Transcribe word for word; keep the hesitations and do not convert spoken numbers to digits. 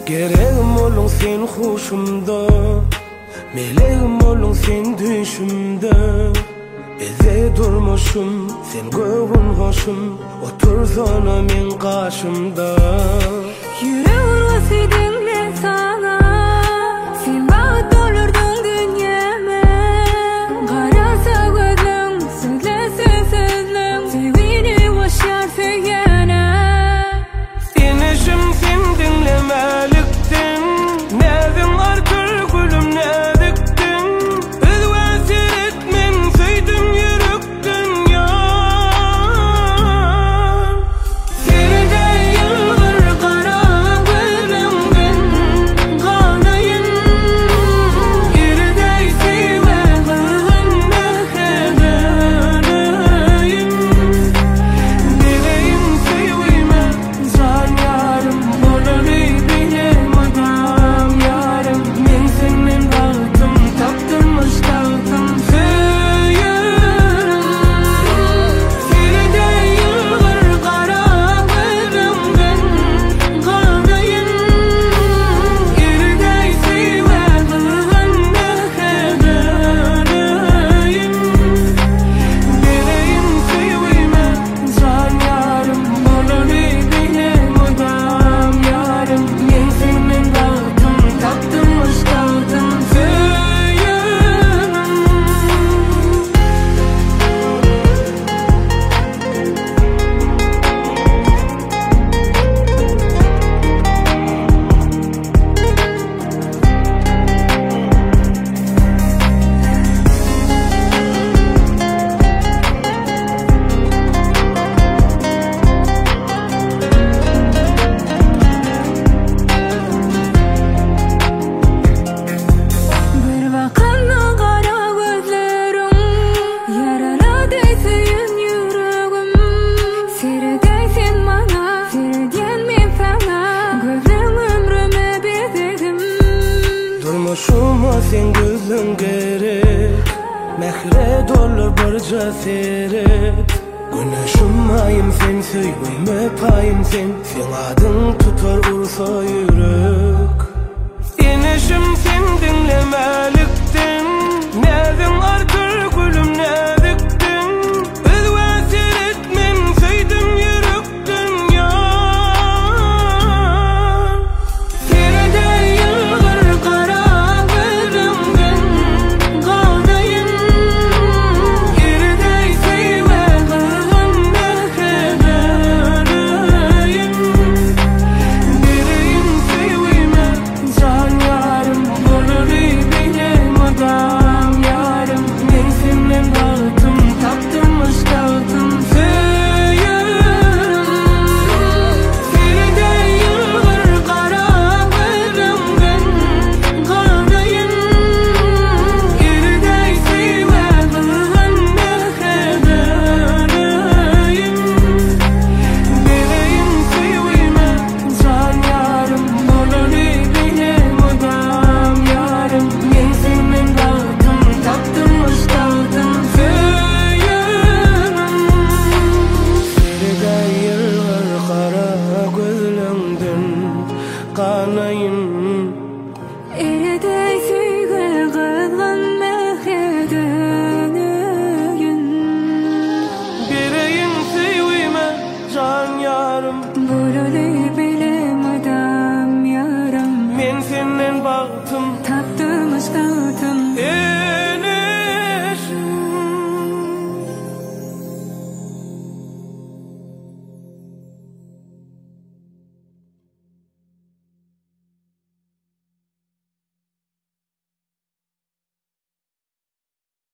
Gereğim olun sen hoşumda, meleğim olun sen düşümde. Eze durmuşum, sen göğün hoşum, otursana men karşımda. Yüreğim vasiydim ben sana, sen bağıt olurdun dünyama. Karasa gözüm, sözlesin sözlüm, sevgini boşar söyleyene. İnişim sen dinlemeliktin, nevin artır gülüm ne diktin. Öz vasir etmem söydim yürüktün ya. Seni de yılgır kara gözümden kanayın. Yerdey sevme kızında hedeleyim. Dileğim sevme can yarım, onu bilemem adam yarım. Men senin baktım, taptırmış dağıtım söylerim. Seni de yılgır kara gözümden kanayın. Yerdey sevme kızında hedeleyim. Dileğim sevme can yarım, onu bilemem adam yarım. Men senin baktım, taptırmış dağıtım söylerim. Bir bakanda kara gözlerim, yaraladı senin yüreğim. Serdeysin bana, serden men sana, gözüm ömrüme bezdim. Durmuşuma sen gözün gerek, mehre dolu barca seret. Güneşim ayım sen, söyleme payım sen, sen adın tutar ursa yürek. İnişim sen dinlemeliktin, nevin artır gülüm ne diktin. Öz vasir etmem söydim yürüktün ya. Seni de yılgır kara gözümden kanayın. Yerdey sevme kızında hedeleyim. Dileğim sevme can yarım, onu bilemem adam yarım. Men senin baktım, taptırmış dağıtım söylerim. Seni de yılgır kara gözümden kanayın. Yerdey sevme kızında hedeleyim. Dileğim sevme can yarım, onu bilemem adam yarım. Men senin baktım, taptırmış dağıtım söylerim. Seni de yılgır kara gözlüğünden kanayın. Eredey sevgi kızgın mehredeneyim. Bireyim sevme can yarım. Böyle